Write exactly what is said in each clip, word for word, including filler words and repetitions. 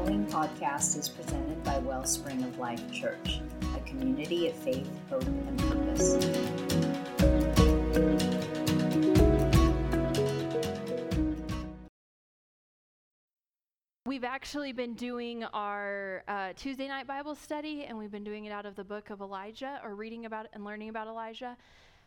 following podcast is presented by Wellspring of Life Church, a community of faith, hope, and purpose. We've actually been doing our uh, Tuesday night Bible study, and we've been doing it out of the book of Elijah, or reading about it and learning about Elijah.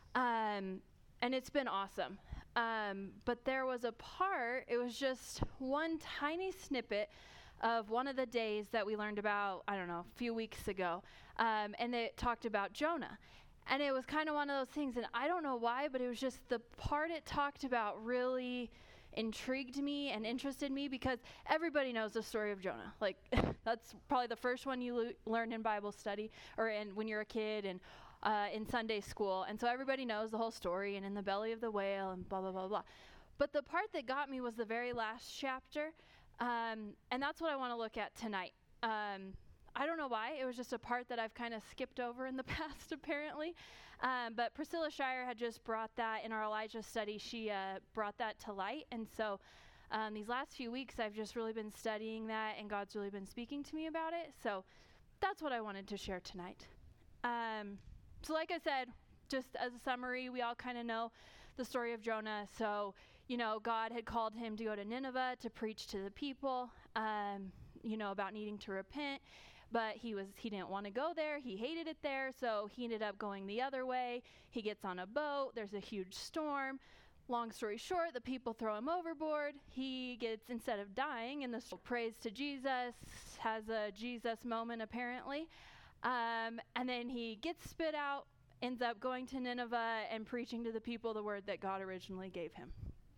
Um, and it's been awesome. Um, but there was a part, it was just one tiny snippet of one of the days that we learned about, I don't know, a few weeks ago. Um, and it talked about Jonah. And it was kind of one of those things, and I don't know why, but it was just the part it talked about really intrigued me and interested me, because everybody knows the story of Jonah. Like, that's probably the first one you lo- learn in Bible study, or in when you're a kid, and uh, in Sunday school. And so everybody knows the whole story, and in the belly of the whale, and blah, blah, blah, blah. But the part that got me was the very last chapter, um, and that's what I want to look at tonight. Um, I don't know why. It was just a part that I've kind of skipped over in the past, apparently. Um, but Priscilla Shire had just brought that in our Elijah study. She uh, brought that to light. And so um, these last few weeks, I've just really been studying that, and God's really been speaking to me about it. So that's what I wanted to share tonight. Um, so like I said, just as a summary, we all kind of know the story of Jonah. So, you know, God had called him to go to Nineveh to preach to the people, um, you know, about needing to repent. But he was he didn't want to go there. He hated it there, so he ended up going the other way. He gets on a boat. There's a huge storm. Long story short, the people throw him overboard. He gets, instead of dying, and the soul prays to Jesus, has a Jesus moment apparently. Um, and then he gets spit out, ends up going to Nineveh and preaching to the people the word that God originally gave him.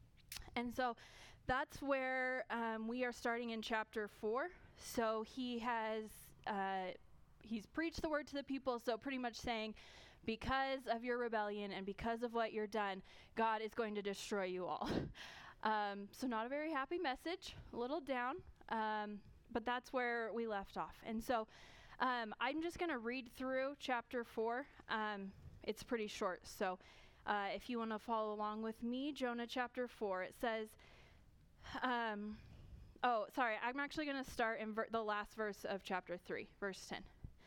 And so that's where um, we are starting in chapter four. So he has, uh, he's preached the word to the people, so pretty much saying, because of your rebellion and because of what you're done, God is going to destroy you all. um, so not a very happy message, a little down, um, but that's where we left off. And so um, I'm just going to read through chapter four. Um, it's pretty short, so uh, if you want to follow along with me, Jonah chapter four, it says, um, oh, sorry, I'm actually going to start in ver- the last verse of chapter three, verse ten.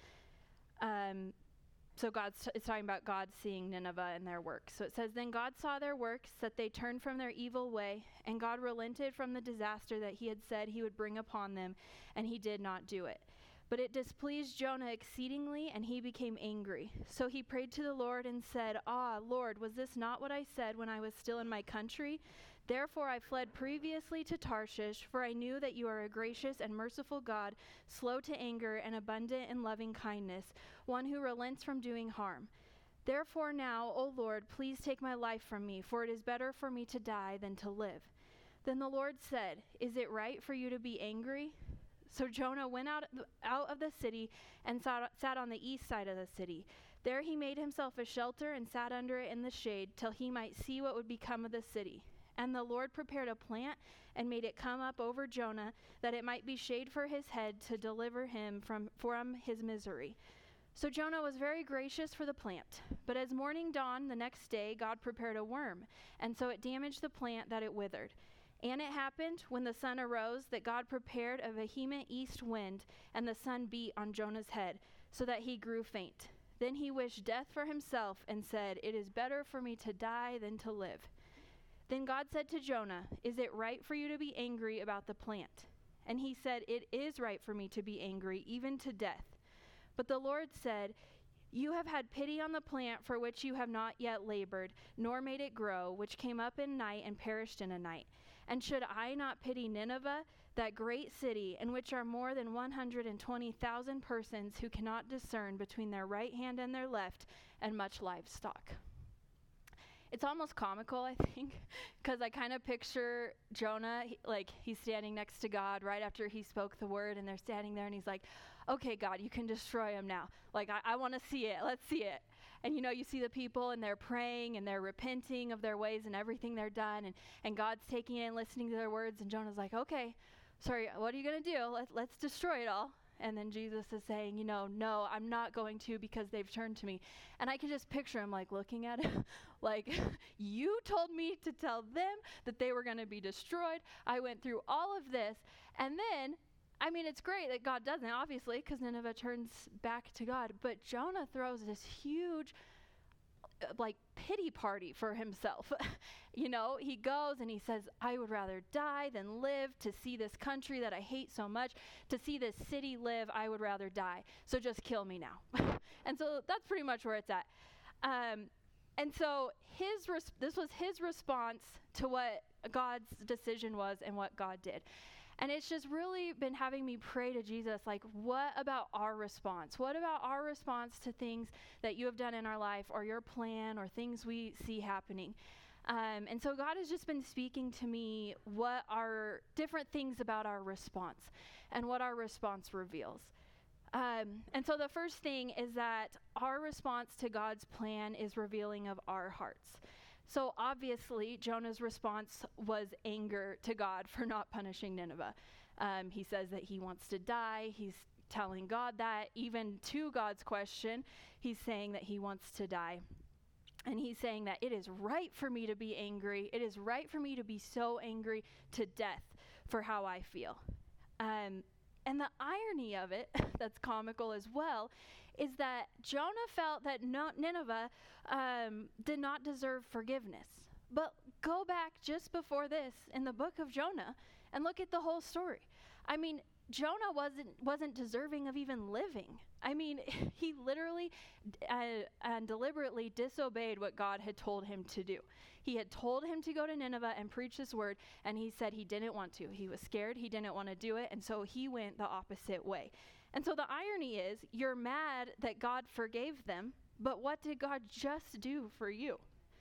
Um, so God's t- it's talking about God seeing Nineveh and their works. So it says, then God saw their works, that they turned from their evil way, and God relented from the disaster that he had said he would bring upon them, and he did not do it. But it displeased Jonah exceedingly, and he became angry. So he prayed to the Lord and said, ah, Lord, was this not what I said when I was still in my country? Therefore I fled previously to Tarshish, for I knew that you are a gracious and merciful God, slow to anger and abundant in loving kindness, one who relents from doing harm. Therefore now, O Lord, please take my life from me, for it is better for me to die than to live. Then the Lord said, is it right for you to be angry? So Jonah went out, out of the city and sat, sat on the east side of the city. There he made himself a shelter and sat under it in the shade till he might see what would become of the city. And the Lord prepared a plant and made it come up over Jonah, that it might be shade for his head to deliver him from, from his misery. So Jonah was very gracious for the plant. But as morning dawned the next day, God prepared a worm, and so it damaged the plant that it withered. And it happened, when the sun arose, that God prepared a vehement east wind, and the sun beat on Jonah's head, so that he grew faint. Then he wished death for himself, and said, it is better for me to die than to live. Then God said to Jonah, is it right for you to be angry about the plant? And he said, it is right for me to be angry, even to death. But the Lord said, you have had pity on the plant for which you have not yet labored, nor made it grow, which came up in night and perished in a night. And should I not pity Nineveh, that great city, in which are more than one hundred twenty thousand persons who cannot discern between their right hand and their left, and much livestock? It's almost comical, I think, because I kind of picture Jonah, he, like he's standing next to God right after he spoke the word, and they're standing there, and he's like, okay, God, you can destroy him now. Like, I, I want to see it. Let's see it. And, you know, you see the people, and they're praying, and they're repenting of their ways and everything they're done, and, and God's taking it and listening to their words, and Jonah's like, okay, sorry, what are you going to do? Let, let's destroy it all. And then Jesus is saying, you know, no, I'm not going to, because they've turned to me. And I can just picture him like looking at him like, you told me to tell them that they were going to be destroyed. I went through all of this. And then I mean, it's great that God doesn't, obviously, because Nineveh turns back to God. But Jonah throws this huge, uh, like, pity party for himself. You know, he goes and he says, I would rather die than live to see this country that I hate so much. To see this city live, I would rather die. So just kill me now. And so that's pretty much where it's at. Um, and so his res- this was his response to what God's decision was and what God did. And it's just really been having me pray to Jesus, like, what about our response? What about our response to things that you have done in our life, or your plan, or things we see happening? Um, and so God has just been speaking to me what are different things about our response and what our response reveals. Um, and so the first thing is that our response to God's plan is revealing of our hearts. So obviously, Jonah's response was anger to God for not punishing Nineveh. Um, he says that he wants to die. He's telling God that. Even to God's question, he's saying that he wants to die. And he's saying that it is right for me to be angry. It is right for me to be so angry to death for how I feel. Um, and the irony of it, that's comical as well, is that Jonah felt that no, Nineveh um, did not deserve forgiveness. But go back just before this in the book of Jonah and look at the whole story. I mean, Jonah wasn't wasn't deserving of even living. I mean, he literally uh, and deliberately disobeyed what God had told him to do. He had told him to go to Nineveh and preach this word, and he said he didn't want to. He was scared. He didn't want to do it, and so he went the opposite way. And so the irony is, you're mad that God forgave them, but what did God just do for you?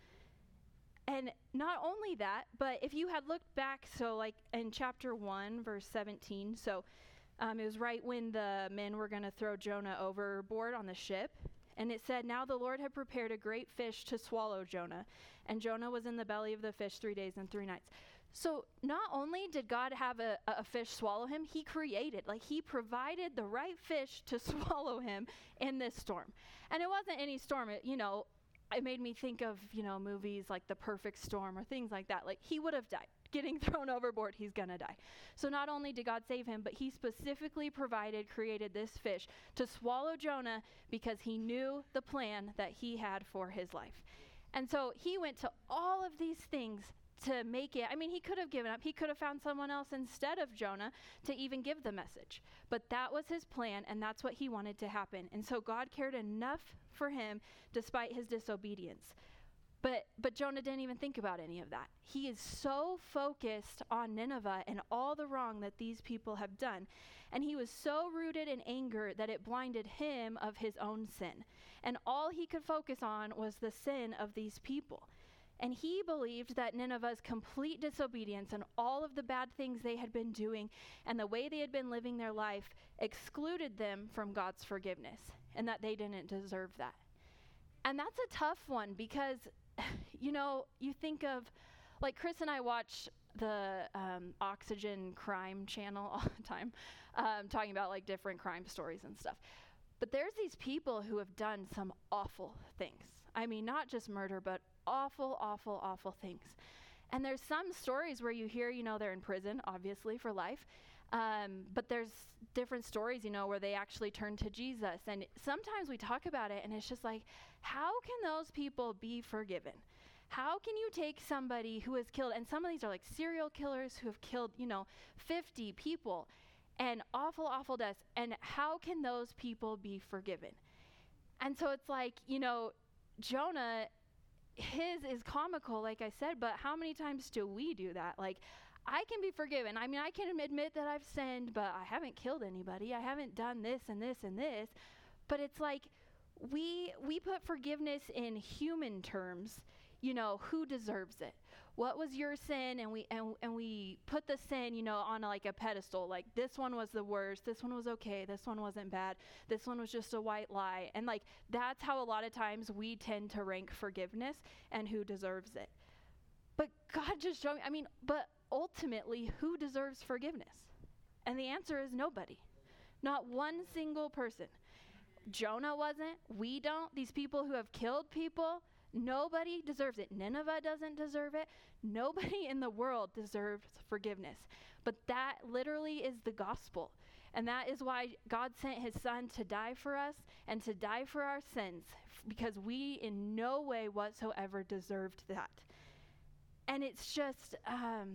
And not only that, but if you had looked back, so like in chapter one, verse seventeen, so um, it was right when the men were going to throw Jonah overboard on the ship. And it said, now the Lord had prepared a great fish to swallow Jonah. And Jonah was in the belly of the fish three days and three nights. So not only did God have a, a fish swallow him, he created, like he provided the right fish to swallow him in this storm. And it wasn't any storm, it, you know, it made me think of, you know, movies like The Perfect Storm or things like that. Like he would have died. Getting thrown overboard, he's gonna die. So not only did God save him, but he specifically provided, created this fish to swallow Jonah because he knew the plan that he had for his life. And so he went to all of these things to make it. I mean, he could have given up. He could have found someone else instead of Jonah to even give the message. But that was his plan, and that's what he wanted to happen. And so God cared enough for him despite his disobedience. But but Jonah didn't even think about any of that. He is so focused on Nineveh and all the wrong that these people have done. And he was so rooted in anger that it blinded him of his own sin. And all he could focus on was the sin of these people. And he believed that Nineveh's complete disobedience and all of the bad things they had been doing and the way they had been living their life excluded them from God's forgiveness, and that they didn't deserve that. And that's a tough one because, you know, you think of, like Chris and I watch the um, Oxygen Crime Channel all the time, um, talking about like different crime stories and stuff. But there's these people who have done some awful things. I mean, not just murder, but awful, awful, awful things. And there's some stories where you hear, you know, they're in prison, obviously, for life. Um, but there's different stories, you know, where they actually turn to Jesus. And sometimes we talk about it, and it's just like, how can those people be forgiven? How can you take somebody who has killed, and some of these are like serial killers who have killed, you know, fifty people, and awful, awful deaths, and how can those people be forgiven? And so it's like, you know, Jonah, his is comical, like I said, but how many times do we do that? Like, I can be forgiven. I mean, I can admit that I've sinned, but I haven't killed anybody. I haven't done this and this and this. But it's like we we put forgiveness in human terms. You know, who deserves it? What was your sin? And we and and we put the sin, you know, on a, like a pedestal. Like, this one was the worst. This one was okay. This one wasn't bad. This one was just a white lie. And like, that's how a lot of times we tend to rank forgiveness and who deserves it. But God just showed me, I mean, but ultimately, who deserves forgiveness? And the answer is nobody. Not one single person. Jonah wasn't. We don't. These people who have killed people, Nobody deserves it. Nineveh doesn't deserve it. Nobody in the world deserves forgiveness. But that literally is the gospel. And that is why God sent his son to die for us and to die for our sins, f- because we in no way whatsoever deserved that. And it's just, um,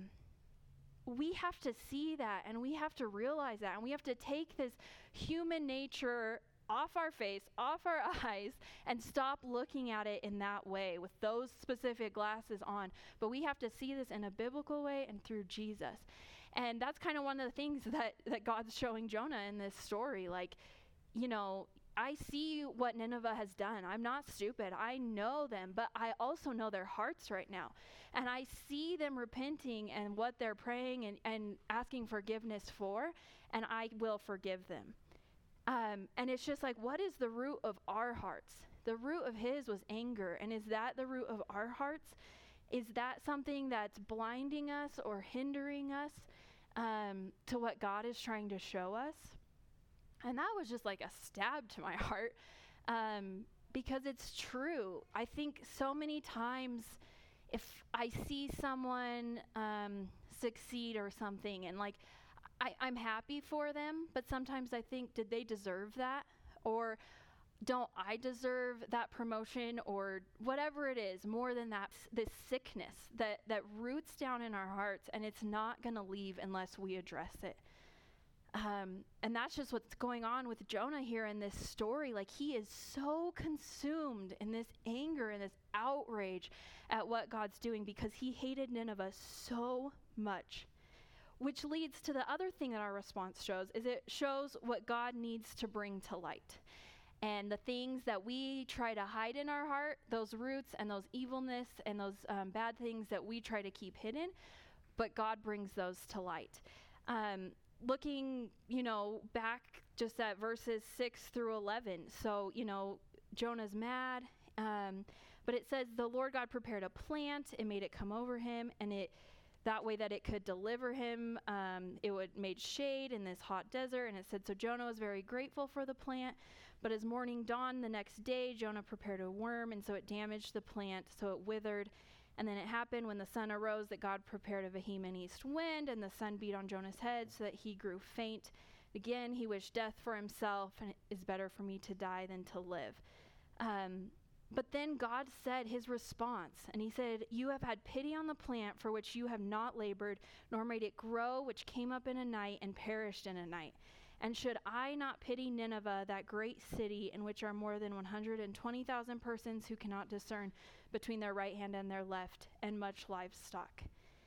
we have to see that, and we have to realize that, and we have to take this human nature off our face, off our eyes, and stop looking at it in that way with those specific glasses on. But we have to see this in a biblical way and through Jesus. And that's kind of one of the things that, that God's showing Jonah in this story. Like, you know, I see what Nineveh has done. I'm not stupid. I know them, but I also know their hearts right now. And I see them repenting and what they're praying and, and asking forgiveness for, and I will forgive them. Um, and it's just like, what is the root of our hearts? The root of his was anger. And is that the root of our hearts? Is that something that's blinding us or hindering us um, to what God is trying to show us? And that was just like a stab to my heart um, because it's true. I think so many times if I see someone um, succeed or something and like, I, I'm happy for them, but sometimes I think, did they deserve that? Or don't I deserve that promotion or whatever it is, more than that, this sickness that, that roots down in our hearts, and it's not going to leave unless we address it. Um, and that's just what's going on with Jonah here in this story. Like, he is so consumed in this anger and this outrage at what God's doing because he hated Nineveh so much. Which leads to the other thing that our response shows, is it shows what God needs to bring to light. And the things that we try to hide in our heart, those roots and those evilness and those um, bad things that we try to keep hidden, but God brings those to light. Um, looking, you know, back just at verses six through eleven. So, you know, Jonah's mad, um, but it says the Lord God prepared a plant and made it come over him, and it that way that it could deliver him. Um, it would made shade in this hot desert. And it said, so Jonah was very grateful for the plant. But as morning dawned the next day, Jonah prepared a worm, and so it damaged the plant, so it withered. And then it happened when the sun arose that God prepared a vehement east wind, and the sun beat on Jonah's head so that he grew faint. Again, he wished death for himself, and it is better for me to die than to live. Um, But then God said his response, and he said, you have had pity on the plant for which you have not labored, nor made it grow, which came up in a night and perished in a night. And should I not pity Nineveh, that great city in which are more than one hundred twenty thousand persons who cannot discern between their right hand and their left, and much livestock?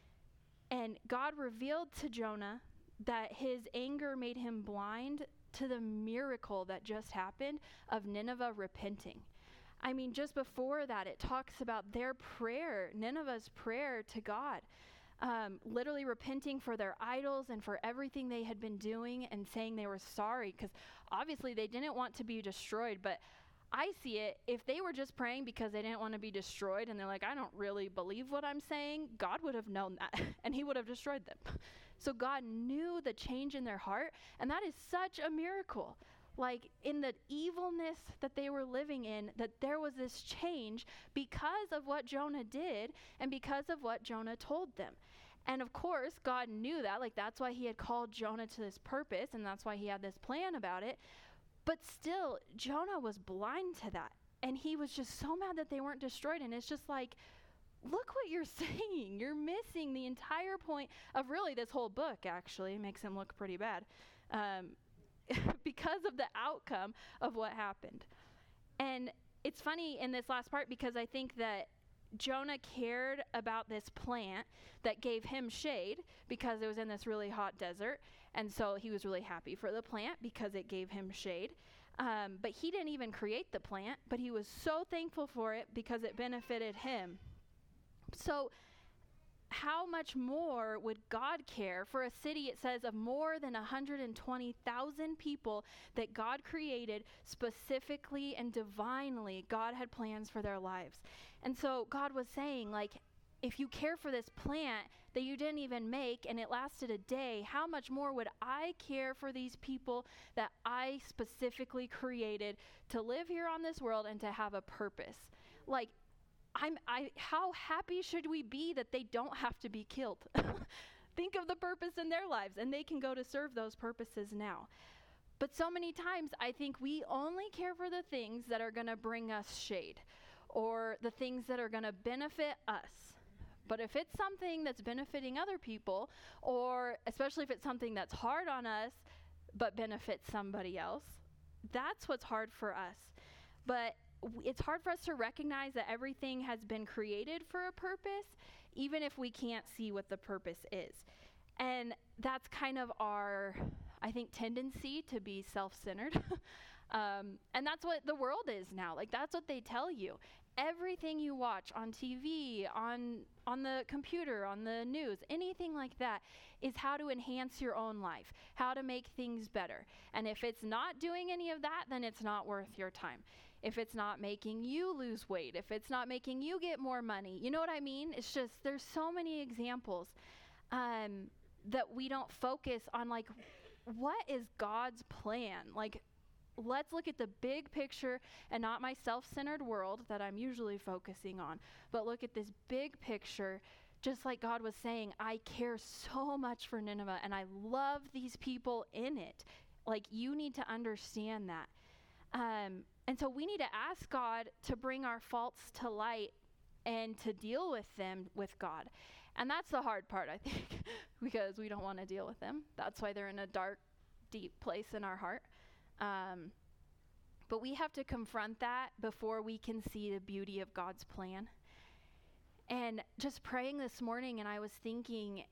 And God revealed to Jonah that his anger made him blind to the miracle that just happened of Nineveh repenting. I mean, just before that, it talks about their prayer, Nineveh's prayer to God, um, literally repenting for their idols and for everything they had been doing and saying they were sorry, because obviously they didn't want to be destroyed. But I see it, if they were just praying because they didn't want to be destroyed and they're like, I don't really believe what I'm saying, God would have known that and he would have destroyed them. So God knew the change in their heart, and that is such a miracle. Like, in the evilness that they were living in, that there was this change because of what Jonah did and because of what Jonah told them. And of course, God knew that. Like, that's why he had called Jonah to this purpose, and that's why he had this plan about it. But still, Jonah was blind to that. And he was just so mad that they weren't destroyed. And it's just like, look what you're saying. You're missing the entire point of really this whole book, actually. It makes him look pretty bad. Um, because of the outcome of what happened. And it's funny in this last part because I think that Jonah cared about this plant that gave him shade because it was in this really hot desert. And so he was really happy for the plant because it gave him shade. Um, but he didn't even create the plant, but he was so thankful for it because it benefited him. So how much more would God care for a city, it says, of more than one hundred twenty thousand people that God created specifically and divinely? God had plans for their lives. And so God was saying, like, if you care for this plant that you didn't even make and it lasted a day, how much more would I care for these people that I specifically created to live here on this world and to have a purpose? Like, I'm, I, how happy should we be that they don't have to be killed? Think of the purpose in their lives, and they can go to serve those purposes now. But so many times, I think we only care for the things that are going to bring us shade, or the things that are going to benefit us. But if it's something that's benefiting other people, or especially if it's something that's hard on us, but benefits somebody else, that's what's hard for us. But w- it's hard for us to recognize that everything has been created for a purpose, even if we can't see what the purpose is. And that's kind of our, I think, tendency to be self-centered. um, and that's what the world is now. Like, that's what they tell you. Everything you watch on T V, on on the computer, on the news, anything like that is how to enhance your own life, how to make things better. And if it's not doing any of that, then it's not worth your time. If it's not making you lose weight, if it's not making you get more money, you know what I mean? It's just, there's so many examples um, that we don't focus on, like, what is God's plan? Like, let's look at the big picture and not my self-centered world that I'm usually focusing on, but look at this big picture. Just like God was saying, I care so much for Nineveh and I love these people in it. Like, you need to understand that. Um, and so we need to ask God to bring our faults to light and to deal with them with God. And that's the hard part, I think, because we don't want to deal with them. That's why they're in a dark, deep place in our heart. Um, but we have to confront that before we can see the beauty of God's plan. And just praying this morning, and I was thinking,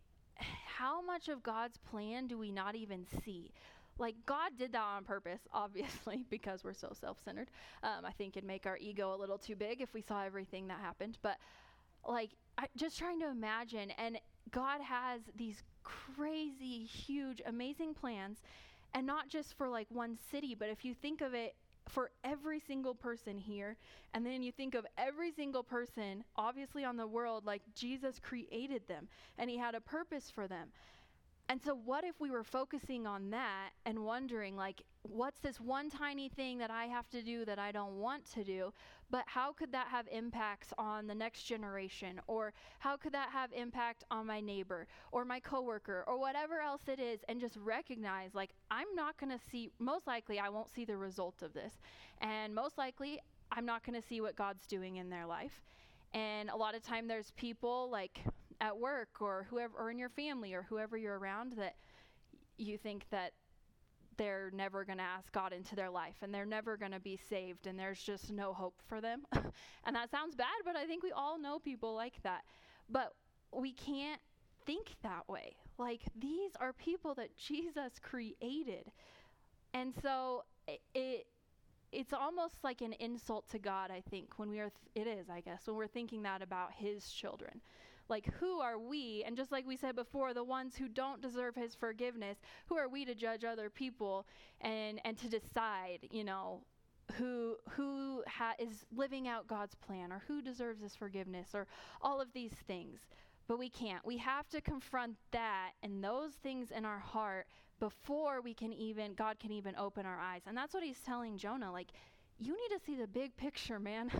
how much of God's plan do we not even see? Like, God did that on purpose, obviously, because we're so self-centered. Um, I think it'd make our ego a little too big if we saw everything that happened. But, like, I, just trying to imagine, and God has these crazy, huge, amazing plans. And not just for like one city, but if you think of it for every single person here, and then you think of every single person, obviously on the world, like Jesus created them and he had a purpose for them. And so what if we were focusing on that and wondering, like, what's this one tiny thing that I have to do that I don't want to do, but how could that have impacts on the next generation? Or how could that have impact on my neighbor or my coworker or whatever else it is? And just recognize, like, I'm not going to see, most likely I won't see the result of this. And most likely I'm not going to see what God's doing in their life. And a lot of time there's people like at work or whoever, or in your family or whoever you're around, that you think that they're never going to ask God into their life and they're never going to be saved and there's just no hope for them. And that sounds bad, but I think we all know people like that. But we can't think that way. Like, these are people that Jesus created. And so it, it it's almost like an insult to God, I think, when we are, th- it is, I guess, when we're thinking that about his children. Like, who are we? And just like we said before, the ones who don't deserve his forgiveness, who are we to judge other people and, and to decide, you know, who who ha- is living out God's plan or who deserves his forgiveness or all of these things. But we can't. We have to confront that and those things in our heart before we can even, God can even open our eyes. And that's what he's telling Jonah. Like, you need to see the big picture, man.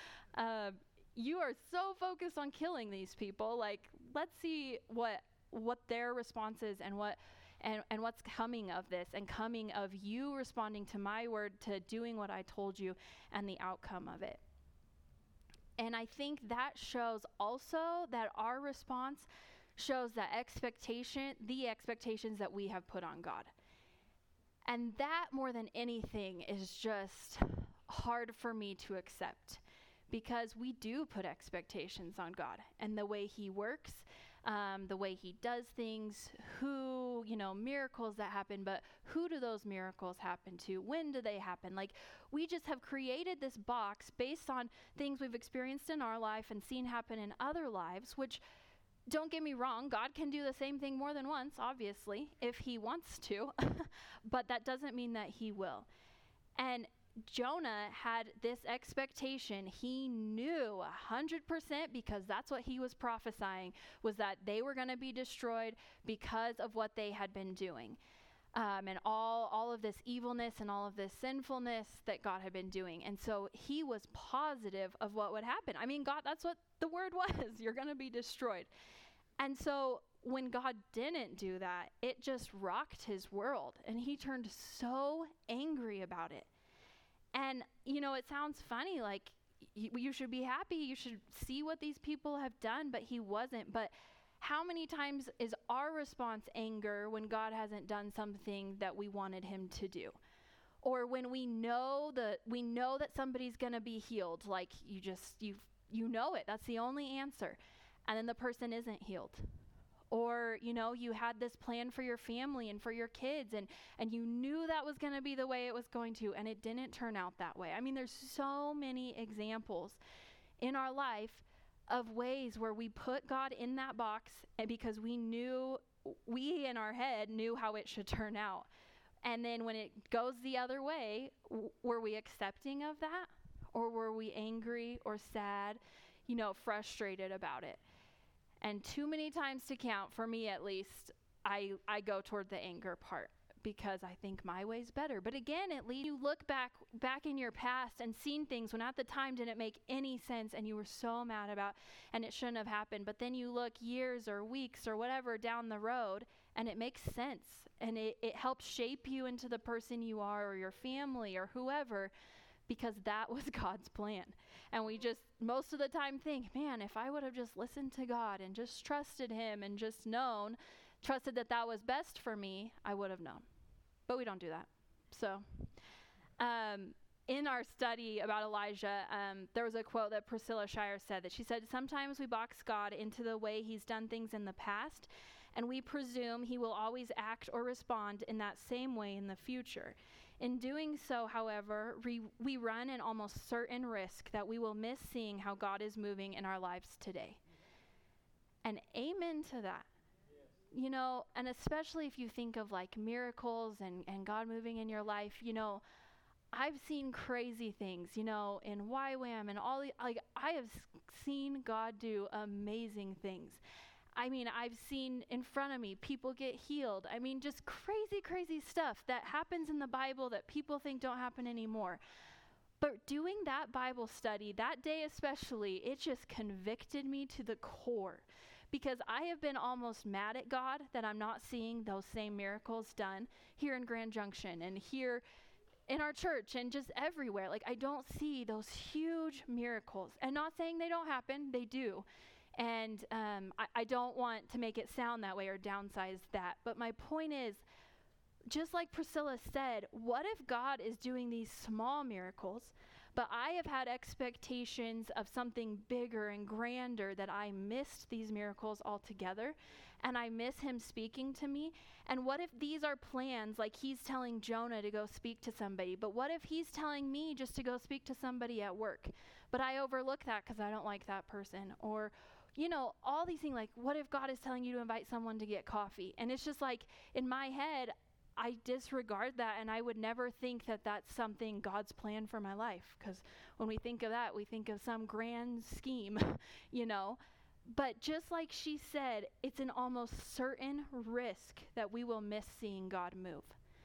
uh, you are so focused on killing these people. Like, let's see what what their response is and what and, and what's coming of this and coming of you responding to my word, to doing what I told you and the outcome of it. And I think that shows also that our response shows that expectation, the expectations that we have put on God. And that more than anything is just hard for me to accept, because we do put expectations on God and the way he works, um, the way he does things, who, you know, miracles that happen, but who do those miracles happen to? When do they happen? Like, we just have created this box based on things we've experienced in our life and seen happen in other lives, which, don't get me wrong, God can do the same thing more than once, obviously, if he wants to, but that doesn't mean that he will. And Jonah had this expectation. He knew one hundred percent, because that's what he was prophesying, was that they were going to be destroyed because of what they had been doing. Um, and all all of this evilness and all of this sinfulness that God had been doing. And so he was positive of what would happen. I mean, God, that's what the word was. You're going to be destroyed. And so when God didn't do that, it just rocked his world. And he turned so angry about it. And, you know, it sounds funny, like y- you should be happy. You should see what these people have done, but he wasn't. But how many times is our response anger when God hasn't done something that we wanted him to do? Or when we know the we know that somebody's going to be healed, like you just you you know it. That's the only answer. And then the person isn't healed. Or, you know, you had this plan for your family and for your kids, and and you knew that was going to be the way it was going to, and it didn't turn out that way. I mean, there's so many examples in our life of ways where we put God in that box and because we knew, we in our head knew how it should turn out. And then when it goes the other way, w- were we accepting of that? Or were we angry or sad, you know, frustrated about it? And too many times to count, for me at least, I, I go toward the anger part because I think my way's better. But again, at least you look back back in your past and seen things when at the time didn't make any sense and you were so mad about and it shouldn't have happened. But then you look years or weeks or whatever down the road and it makes sense. And it, it helps shape you into the person you are or your family or whoever, because that was God's plan. And we just most of the time think, man, if I would have just listened to God and just trusted him and just known, trusted that that was best for me, I would have known. But we don't do that. So um, in our study about Elijah, um, there was a quote that Priscilla Shirer said that she said, sometimes we box God into the way he's done things in the past, and we presume he will always act or respond in that same way in the future. In doing so, however, we, we run an almost certain risk that we will miss seeing how God is moving in our lives today. And amen to that. You know, and especially if you think of like miracles and, and God moving in your life, you know, I've seen crazy things, you know, in Y WAM and all the, like, I have seen God do amazing things. I mean, I've seen in front of me people get healed. I mean, just crazy, crazy stuff that happens in the Bible that people think don't happen anymore. But doing that Bible study, that day especially, it just convicted me to the core. Because I have been almost mad at God that I'm not seeing those same miracles done here in Grand Junction and here in our church and just everywhere. Like, I don't see those huge miracles. And not saying they don't happen, they do. And um, I, I don't want to make it sound that way or downsize that. But my point is, just like Priscilla said, what if God is doing these small miracles, but I have had expectations of something bigger and grander that I missed these miracles altogether, and I miss him speaking to me? And what if these are plans, like he's telling Jonah to go speak to somebody, but what if he's telling me just to go speak to somebody at work, but I overlook that because I don't like that person? Or, you know, all these things, like what if God is telling you to invite someone to get coffee? And it's just like, in my head, I disregard that, and I would never think that that's something God's plan for my life, because when we think of that, we think of some grand scheme, you know. But just like she said, it's an almost certain risk that we will miss seeing God move.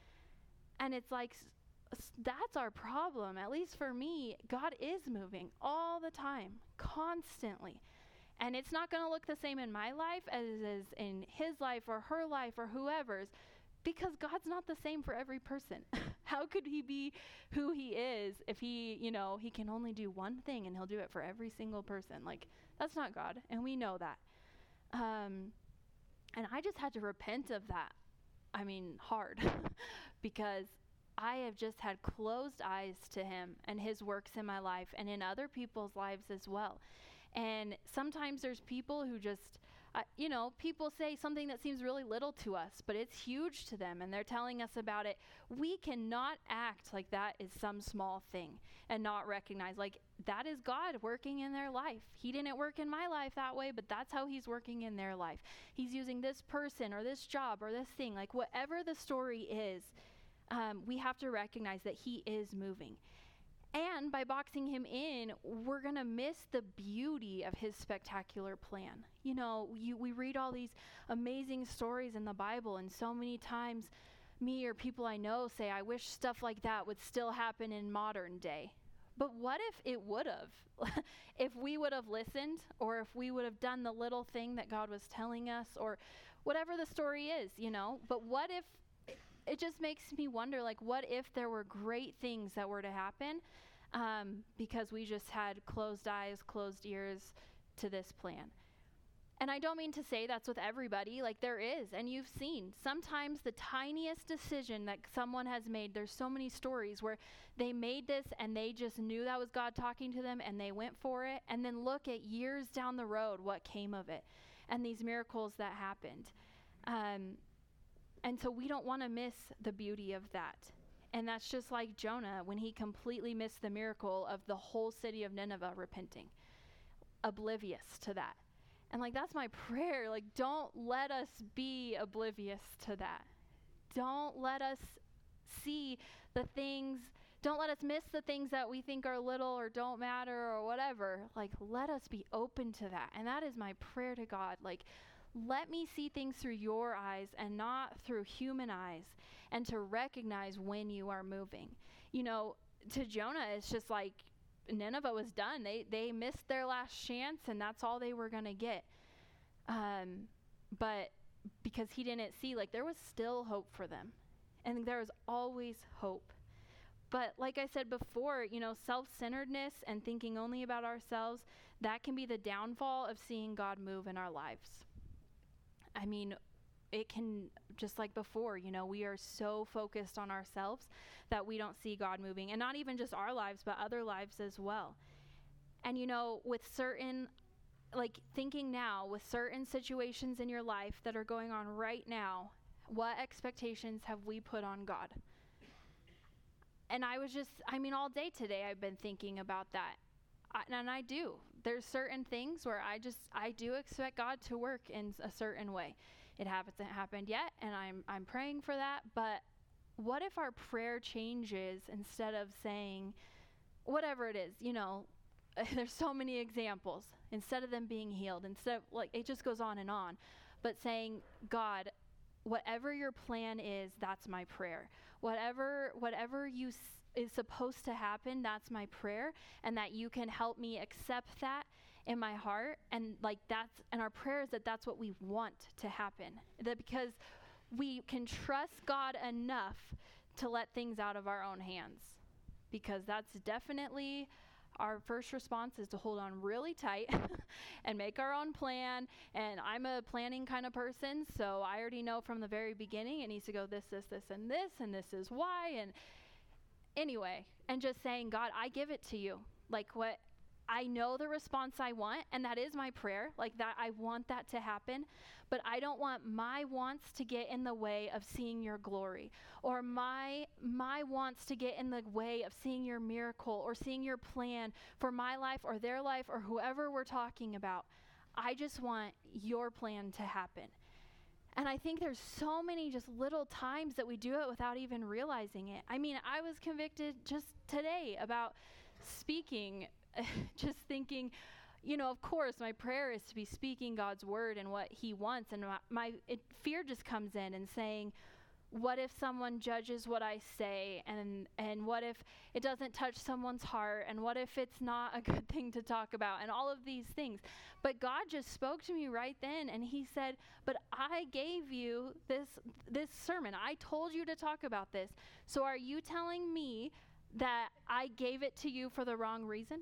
And it's like, s- that's our problem. At least for me, God is moving all the time, constantly. And it's not going to look the same in my life as is in his life or her life or whoever's, because God's not the same for every person. How could he be who he is if he, you know, he can only do one thing and he'll do it for every single person? Like, that's not God, and we know that. Um, and I just had to repent of that. I mean, hard, because I have just had closed eyes to him and his works in my life and in other people's lives as well. And sometimes there's people who just, uh, you know, people say something that seems really little to us, but it's huge to them, and they're telling us about it. We cannot act like that is some small thing and not recognize, like, that is God working in their life. He didn't work in my life that way, but that's how he's working in their life. He's using this person or this job or this thing, like whatever the story is, um, we have to recognize that he is moving. And by boxing him in, we're going to miss the beauty of his spectacular plan. You know, you, we read all these amazing stories in the Bible, and so many times me or people I know say, I wish stuff like that would still happen in modern day. But what if it would have? If we would have listened, or if we would have done the little thing that God was telling us, or whatever the story is, you know? But what if, it just makes me wonder, like, what if there were great things that were to happen um, because we just had closed eyes, closed ears to this plan? And I don't mean to say that's with everybody, like there is, and you've seen sometimes the tiniest decision that someone has made. There's so many stories where they made this and they just knew that was God talking to them and they went for it, and then look at years down the road what came of it and these miracles that happened. Um, and so we don't want to miss the beauty of that. And that's just like Jonah when he completely missed the miracle of the whole city of Nineveh repenting, oblivious to that. And like, that's my prayer. Like, don't let us be oblivious to that. Don't let us see the things, don't let us miss the things that we think are little or don't matter or whatever. Like, let us be open to that. And that is my prayer to God. Like, let me see things through your eyes and not through human eyes, and to recognize when you are moving. You know, to Jonah, it's just like, Nineveh was done. They they missed their last chance, and that's all they were going to get. Um, but because he didn't see, like, there was still hope for them. And there was always hope. But like I said before, you know, self-centeredness and thinking only about ourselves, that can be the downfall of seeing God move in our lives. I mean, it can, just like before, you know, we are so focused on ourselves that we don't see God moving, and not even just our lives, but other lives as well. And, you know, with certain, like thinking now, with certain situations in your life that are going on right now, what expectations have we put on God? And I was just, I mean, all day today I've been thinking about that. I, and I do. There's certain things where I just, I do expect God to work in a certain way. It hasn't happened yet, and I'm I'm praying for that. But what if our prayer changes, instead of saying, whatever it is, you know, there's so many examples, instead of them being healed, instead of, like, it just goes on and on, but saying, God, whatever your plan is, that's my prayer. Whatever, whatever you s- is supposed to happen, that's my prayer, and that you can help me accept that in my heart. And like that's, and our prayer is that that's what we want to happen, that because we can trust God enough to let things out of our own hands, because that's definitely our first response, is to hold on really tight and make our own plan. And I'm a planning kind of person, so I already know from the very beginning it needs to go this, this, this, and this, and this is why. And anyway, and just saying, God, I give it to you. Like, what I know the response I want, and that is my prayer, like that I want that to happen, but I don't want my wants to get in the way of seeing your glory, or my my wants to get in the way of seeing your miracle or seeing your plan for my life or their life or whoever we're talking about. I just want your plan to happen. And I think there's so many just little times that we do it without even realizing it. I mean, I was convicted just today about speaking, just thinking, you know, of course, my prayer is to be speaking God's word and what he wants. And my, my it, fear just comes in and saying, what if someone judges what I say? And, and what if it doesn't touch someone's heart? And what if it's not a good thing to talk about? And all of these things. But God just spoke to me right then, and he said, but I gave you this, this sermon. I told you to talk about this. So are you telling me that I gave it to you for the wrong reason?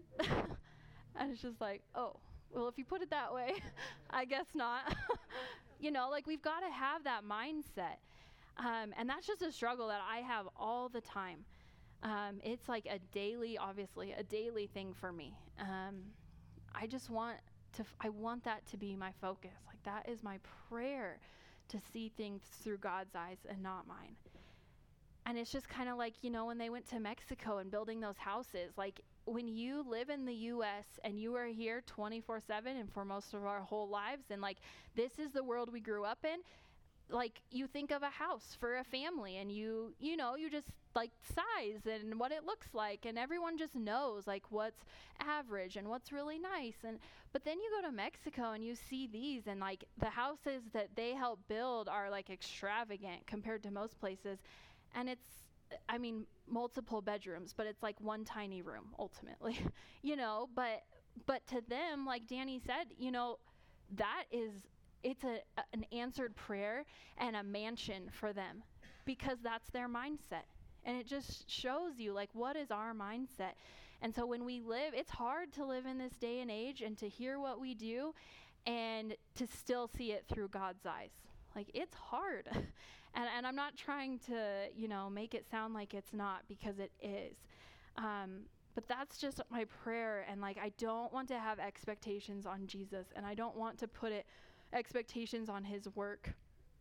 And it's just like, oh, well, if you put it that way, I guess not. You know, like, we've got to have that mindset. Um, and that's just a struggle that I have all the time. Um, it's like a daily, obviously, a daily thing for me. Um, I just want to, f- I want that to be my focus. Like, that is my prayer, to see things through God's eyes and not mine. And it's just kind of like, you know, when they went to Mexico and building those houses, like, when you live in the U S and you are here twenty-four seven and for most of our whole lives, and like, this is the world we grew up in, like you think of a house for a family and you, you know, you just like size and what it looks like, and everyone just knows like what's average and what's really nice. And but then you go to Mexico and you see these, and like the houses that they help build are like extravagant compared to most places. And it's, I mean, multiple bedrooms, but it's like one tiny room ultimately, you know, but, but to them, like Danny said, you know, that is, it's a, a an answered prayer and a mansion for them, because that's their mindset. And it just shows you like, what is our mindset? And so when we live, it's hard to live in this day and age and to hear what we do and to still see it through God's eyes. Like, it's hard. and, and I'm not trying to, you know, make it sound like it's not, because it is. Um, but that's just my prayer. And like, I don't want to have expectations on Jesus, and I don't want to put it expectations on his work.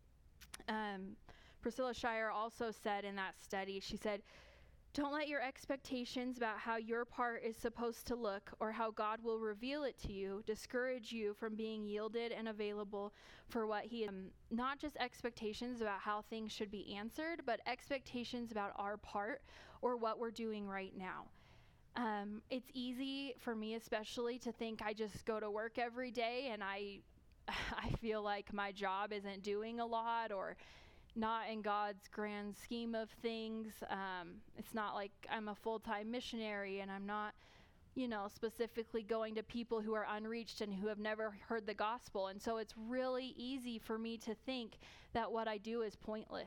Um, Priscilla Shirer also said in that study, she said, don't let your expectations about how your part is supposed to look or how God will reveal it to you discourage you from being yielded and available for what he is. Um, not just expectations about how things should be answered, but expectations about our part or what we're doing right now. Um, it's easy for me especially to think I just go to work every day and I, I feel like my job isn't doing a lot, or not in God's grand scheme of things. Um, it's not like I'm a full-time missionary and I'm not, you know, specifically going to people who are unreached and who have never heard the gospel. And so it's really easy for me to think that what I do is pointless.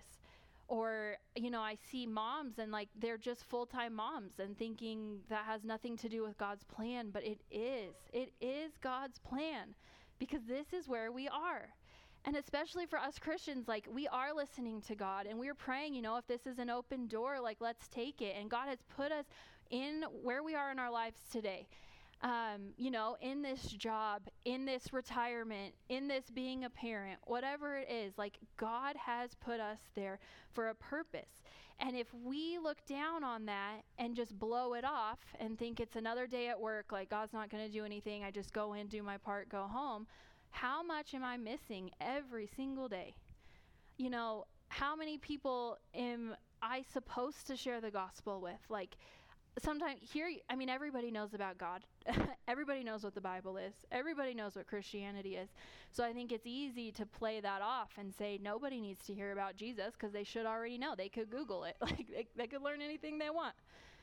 Or, you know, I see moms and like they're just full-time moms and thinking that has nothing to do with God's plan, but it is. It is God's plan, because this is where we are. And especially for us Christians, like we are listening to God and we're praying, you know, if this is an open door, like let's take it. And God has put us in where we are in our lives today, um, you know, in this job, in this retirement, in this being a parent, whatever it is, like God has put us there for a purpose. And if we look down on that and just blow it off and think it's another day at work, like God's not going to do anything, I just go in, do my part, go home, how much am I missing every single day? You know, how many people am I supposed to share the gospel with? Like, sometimes here, I mean, everybody knows about God. Everybody knows what the Bible is. Everybody knows what Christianity is. So I think it's easy to play that off and say nobody needs to hear about Jesus because they should already know. They could Google it. Like, they, they could learn anything they want.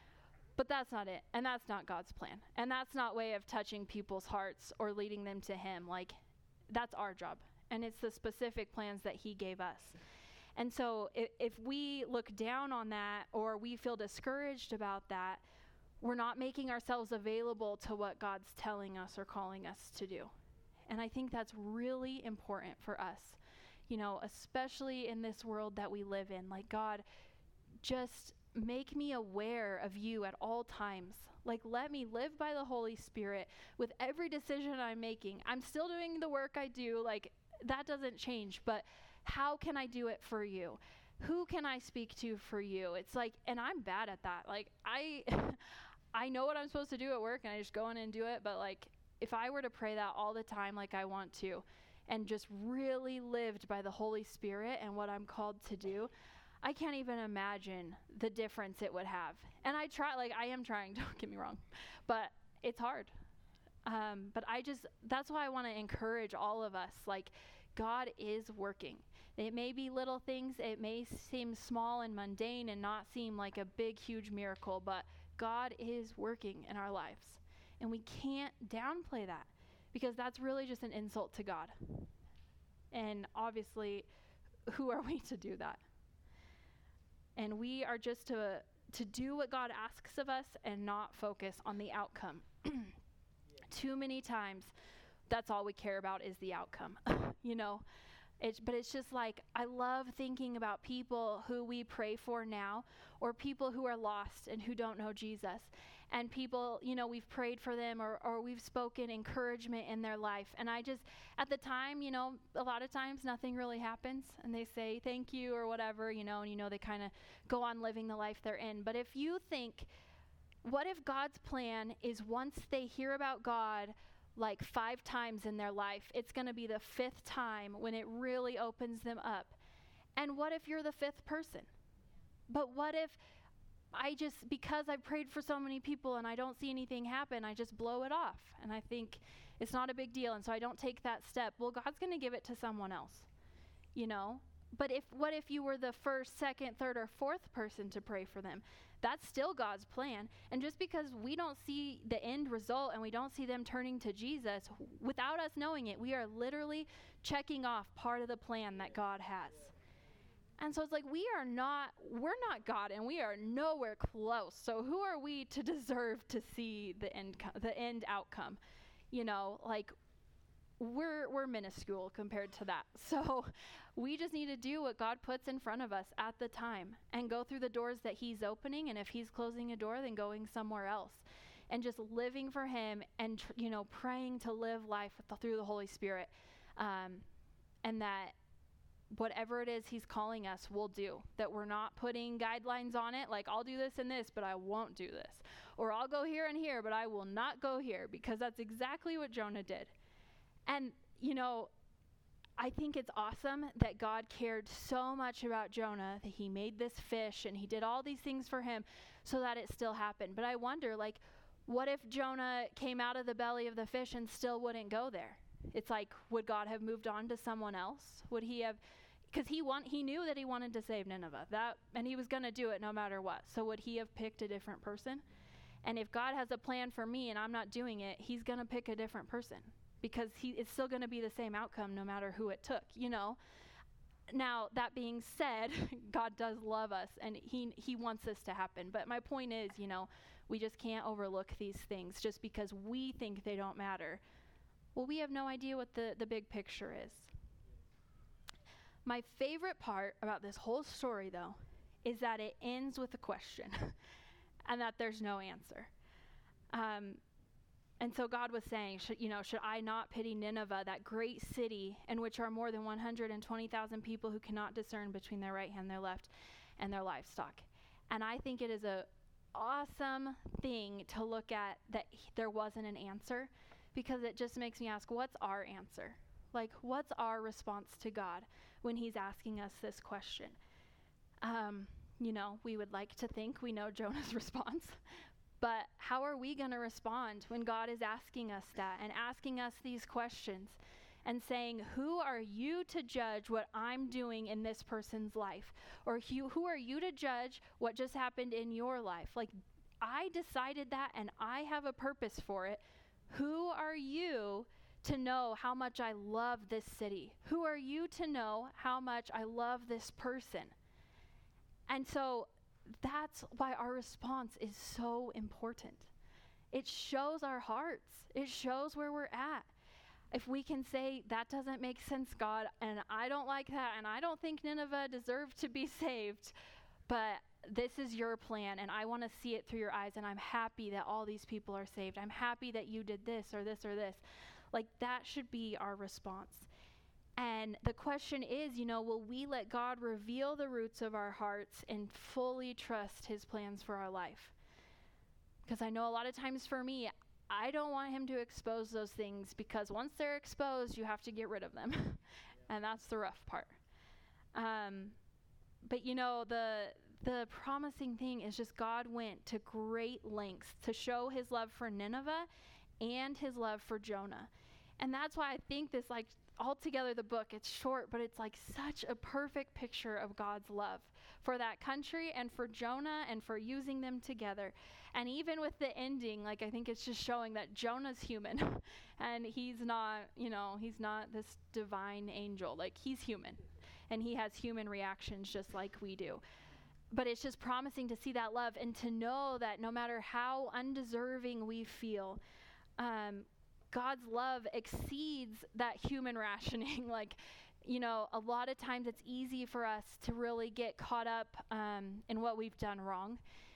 But that's not it. And that's not God's plan. And that's not way of touching people's hearts or leading them to him. Like, that's our job, and it's the specific plans that he gave us. And so if, if we look down on that or we feel discouraged about that, we're not making ourselves available to what God's telling us or calling us to do. And I think that's really important for us, you know, especially in this world that we live in. Like, God, just make me aware of you at all times. Like, let me live by the Holy Spirit with every decision I'm making. I'm still doing the work I do. Like, that doesn't change. But how can I do it for you? Who can I speak to for you? It's like, and I'm bad at that. Like, I, I know what I'm supposed to do at work, and I just go in and do it. But like, if I were to pray that all the time, like I want to, and just really lived by the Holy Spirit and what I'm called to do, I can't even imagine the difference it would have. And I try, like I am trying, don't get me wrong, but it's hard. Um, but I just, that's why I want to encourage all of us. Like, God is working. It may be little things. It may seem small and mundane and not seem like a big, huge miracle, but God is working in our lives. And we can't downplay that, because that's really just an insult to God. And obviously, who are we to do that? And we are just to to do what God asks of us and not focus on the outcome. Too many times, that's all we care about is the outcome, you know. It's, but it's just like, I love thinking about people who we pray for now, or people who are lost and who don't know Jesus. And people, you know, we've prayed for them, or, or we've spoken encouragement in their life. And I just, at the time, you know, a lot of times nothing really happens. And they say thank you or whatever, you know, and you know, they kind of go on living the life they're in. But if you think, what if God's plan is once they hear about God like five times in their life, it's going to be the fifth time when it really opens them up And what if you're the fifth person? But what if I just, because I prayed for so many people and I don't see anything happen, I just blow it off. And I think it's not a big deal. And so I don't take that step. Well, God's going to give it to someone else, you know? But if, what if you were the first, second, third, or fourth person to pray for them? That's still God's plan. And just because we don't see the end result and we don't see them turning to Jesus, without us knowing it, we are literally checking off part of the plan that God has. And so it's like, we are not, we're not God, and we are nowhere close. So who are we to deserve to see the end, co- the end outcome? You know, like, we're we're minuscule compared to that. So we just need to do what God puts in front of us at the time and go through the doors that he's opening. And if he's closing a door, then going somewhere else and just living for him and, tr- you know, praying to live life with the, through the Holy Spirit. Um, and that whatever it is he's calling us, we'll do. That we're not putting guidelines on it, like I'll do this and this, but I won't do this. Or I'll go here and here, but I will not go here, because that's exactly what Jonah did. And, you know, I think it's awesome that God cared so much about Jonah that he made this fish and he did all these things for him so that it still happened. But I wonder, like, what if Jonah came out of the belly of the fish and still wouldn't go there? It's like, would God have moved on to someone else? Would he have, because he want, he knew that he wanted to save Nineveh, that, and he was going to do it no matter what. So would he have picked a different person? And if God has a plan for me and I'm not doing it, he's going to pick a different person, because he it's still going to be the same outcome no matter who it took, you know? Now, that being said, God does love us and he he wants this to happen. But my point is, you know, we just can't overlook these things just because we think they don't matter. Well, we have no idea what the, the big picture is. My favorite part about this whole story, though, is that it ends with a question and that there's no answer. Um, and so God was saying, should, you know, should I not pity Nineveh, that great city in which are more than one hundred twenty thousand people who cannot discern between their right hand, their left, and their livestock? And I think it is a awesome thing to look at that he, there wasn't an answer, because it just makes me ask, what's our answer? Like, what's our response to God when he's asking us this question? Um, you know, we would like to think we know Jonah's response, but how are we going to respond when God is asking us that and asking us these questions and saying, who are you to judge what I'm doing in this person's life? Or who, who are you to judge what just happened in your life? Like, I decided that and I have a purpose for it. Who are you to know how much I love this city? Who are you to know how much I love this person? And so that's why our response is so important. It shows our hearts. It shows where we're at. If we can say, that doesn't make sense, God, and I don't like that, and I don't think Nineveh deserved to be saved, but this is your plan, and I want to see it through your eyes, and I'm happy that all these people are saved. I'm happy that you did this or this or this. Like, that should be our response. And the question is, you know, will we let God reveal the roots of our hearts and fully trust his plans for our life? Because I know a lot of times for me, I don't want him to expose those things, because once they're exposed, you have to get rid of them. And that's the rough part. Um, but, you know, the the promising thing is just God went to great lengths to show his love for Nineveh and his love for Jonah. And that's why I think this, like, altogether the book, it's short, but it's like such a perfect picture of God's love for that country and for Jonah and for using them together. And even with the ending, like, I think it's just showing that Jonah's human and he's not, you know, he's not this divine angel. Like, he's human and he has human reactions just like we do. But it's just promising to see that love and to know that no matter how undeserving we feel, um, God's love exceeds that human rationing. Like, you know, a lot of times it's easy for us to really get caught up um, in what we've done wrong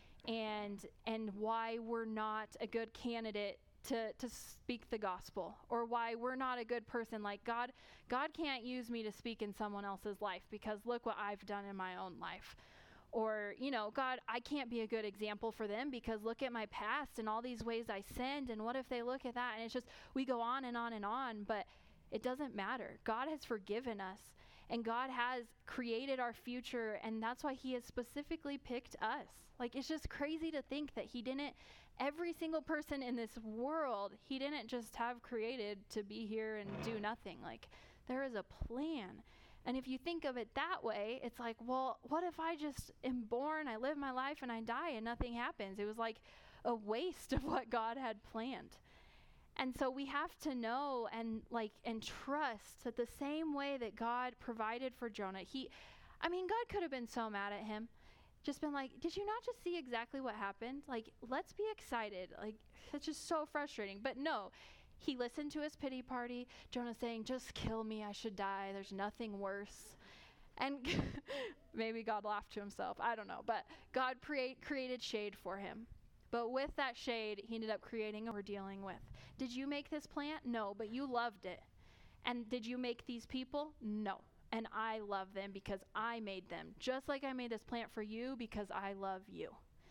and and why we're not a good candidate to, to speak the gospel, or why we're not a good person. Like, God, God can't use me to speak in someone else's life because look what I've done in my own life. Or, you know, God, I can't be a good example for them because look at my past and all these ways I sinned, and what if they look at that? And it's just, we go on and on and on, but it doesn't matter. God has forgiven us, And God has created our future, and that's why he has specifically picked us. Like, it's just crazy to think that he didn't, every single person in this world, he didn't just have created to be here and do nothing. Like, there is a plan. And if you think of it that way, it's like, well, what if I just am born, I live my life, and I die, and nothing happens? It was like a waste of what God had planned. And so we have to know and like and trust that the same way that God provided for Jonah, he, I mean, God could have been so mad at him, just been like, did you not just see exactly what happened? Like, let's be excited. Like, it's just so frustrating. But no, he listened to his pity party. Jonah saying, just kill me, I should die. There's nothing worse. And maybe God laughed to himself. I don't know. But God create, created shade for him. But with that shade, he ended up creating what we're dealing with. Did you make this plant? No, but you loved it. And did you make these people? No. And I love them because I made them. Just like I made this plant for you because I love you.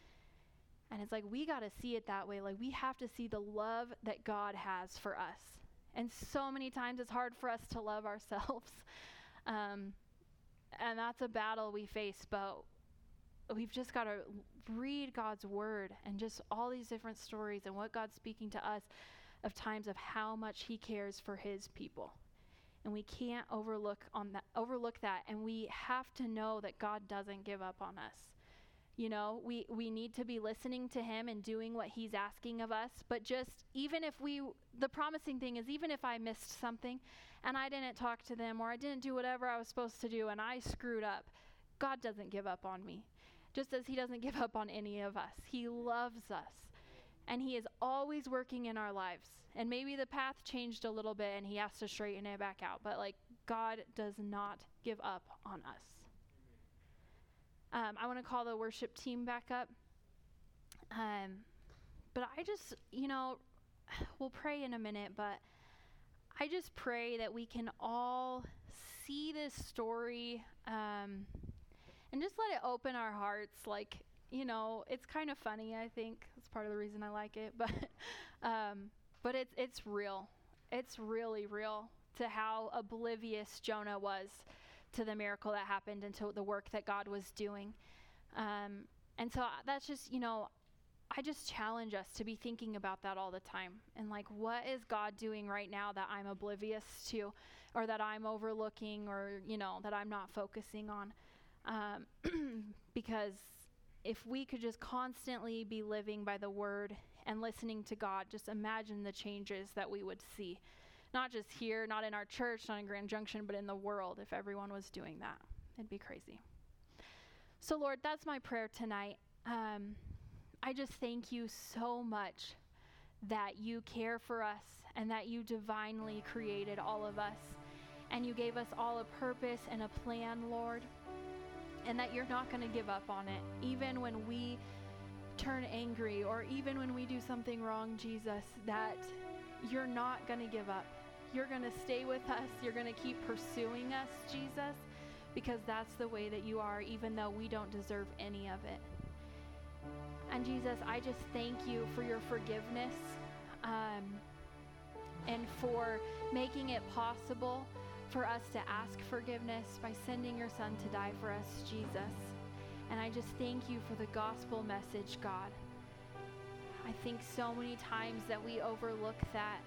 And it's like, we got to see it that way. Like, we have to see the love that God has for us. And so many times it's hard for us to love ourselves. Um, and that's a battle we face, but we've just got to read God's word and just all these different stories and what God's speaking to us of times of how much he cares for his people. And we can't overlook on that, overlook that. And we have to know that God doesn't give up on us. You know, we, we need to be listening to him and doing what he's asking of us. But just even if we, the promising thing is even if I missed something and I didn't talk to them or I didn't do whatever I was supposed to do and I screwed up, God doesn't give up on me. Just as he doesn't give up on any of us. He loves us. And he is always working in our lives. And maybe the path changed a little bit and he has to straighten it back out. But like, God does not give up on us. Um, I want to call the worship team back up. Um, but I just, you know, we'll pray in a minute, but I just pray that we can all see this story um, and just let it open our hearts. Like, you know, it's kind of funny, I think. That's part of the reason I like it. But um, but it's it's real. It's really real to how oblivious Jonah was to the miracle that happened and to the work that God was doing. Um, and so that's just, you know, I just challenge us to be thinking about that all the time. And like, what is God doing right now that I'm oblivious to, or that I'm overlooking, or, you know, that I'm not focusing on? Um, because if we could just constantly be living by the word and listening to God, just imagine the changes that we would see. Not just here, not in our church, not in Grand Junction, but in the world, if everyone was doing that. It'd be crazy. So, Lord, that's my prayer tonight. Um, I just thank you so much that you care for us and that you divinely created all of us. And you gave us all a purpose and a plan, Lord. And that you're not going to give up on it, even when we turn angry or even when we do something wrong, Jesus, that you're not going to give up. You're going to stay with us. You're going to keep pursuing us, Jesus, because that's the way that you are, even though we don't deserve any of it. And Jesus, I just thank you for your forgiveness um, and for making it possible for us to ask forgiveness by sending your son to die for us, Jesus. And I just thank you for the gospel message, God. I think so many times that we overlook that,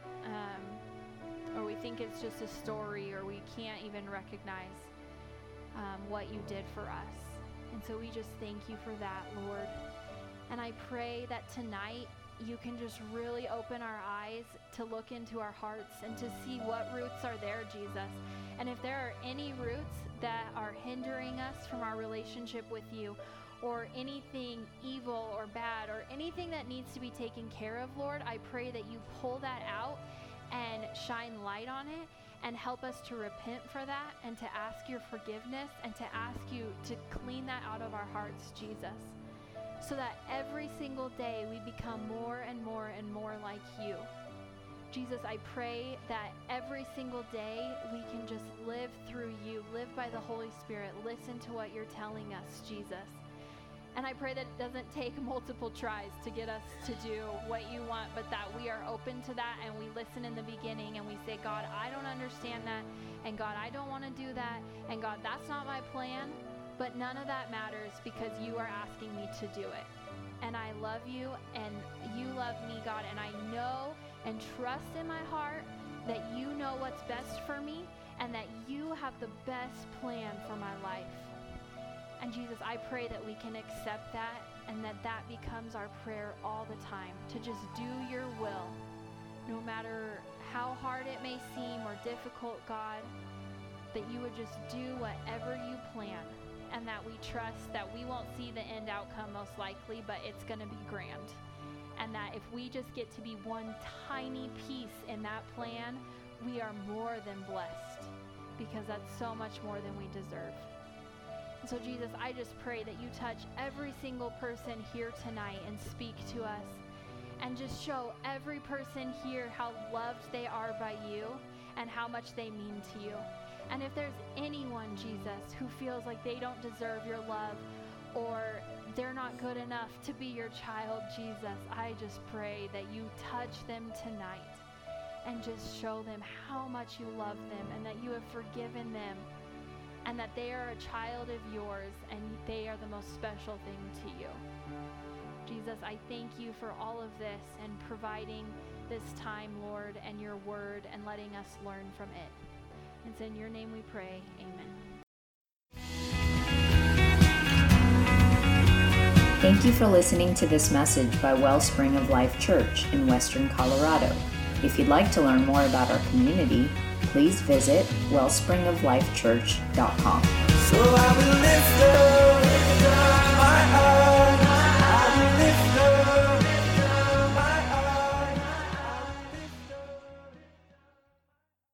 um, or we think it's just a story, or we can't even recognize um, what you did for us. And so we just thank you for that, Lord. And I pray that tonight you can just really open our eyes to look into our hearts and to see what roots are there, Jesus. And if there are any roots that are hindering us from our relationship with you, or anything evil or bad, or anything that needs to be taken care of, Lord, I pray that you pull that out and shine light on it and help us to repent for that and to ask your forgiveness and to ask you to clean that out of our hearts, Jesus. So that every single day we become more and more and more like you. Jesus, I pray that every single day we can just live through you, live by the Holy Spirit, listen to what you're telling us, Jesus. And I pray that it doesn't take multiple tries to get us to do what you want, but that we are open to that and we listen in the beginning and we say, God, I don't understand that, and God, I don't want to do that, and God, that's not my plan, but none of that matters because you are asking me to do it. And I love you and you love me, God, and I know and trust in my heart that you know what's best for me and that you have the best plan for my life. And Jesus, I pray that we can accept that and that that becomes our prayer all the time, to just do your will, no matter how hard it may seem or difficult, God, that you would just do whatever you plan, and that we trust that we won't see the end outcome most likely, but it's going to be grand. And that if we just get to be one tiny piece in that plan, we are more than blessed, because that's so much more than we deserve. So Jesus, I just pray that you touch every single person here tonight and speak to us, and just show every person here how loved they are by you and how much they mean to you. And if there's anyone, Jesus, who feels like they don't deserve your love or they're not good enough to be your child, Jesus, I just pray that you touch them tonight and just show them how much you love them and that you have forgiven them, and that they are a child of yours and they are the most special thing to you. Jesus, I thank you for all of this and providing this time, Lord, and your word and letting us learn from it. It's in your name we pray. Amen. Thank you for listening to this message by Wellspring of Life Church in Western Colorado. If you'd like to learn more about our community, please visit wellspring of life church dot com. So I will lift up